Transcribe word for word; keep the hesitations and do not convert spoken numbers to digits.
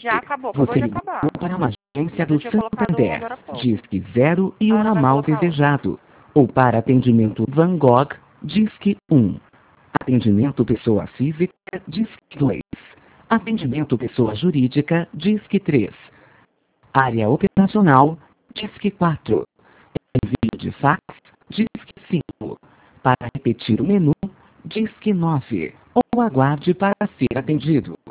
Já acabou, acabou Você de ligou acabar. para uma agência do Eu tinha colocado Santander. agora há pouco. Disque zero e o Agora vai ramal colocar outro. desejado. Ou para atendimento Van Gogh, Disque um. Atendimento pessoa física, Disque dois. Atendimento pessoa jurídica, Disque três. Área operacional, Disque quatro. Envio de fax, Disque cinco. Para repetir o menu, Disque nove. Ou aguarde para ser atendido.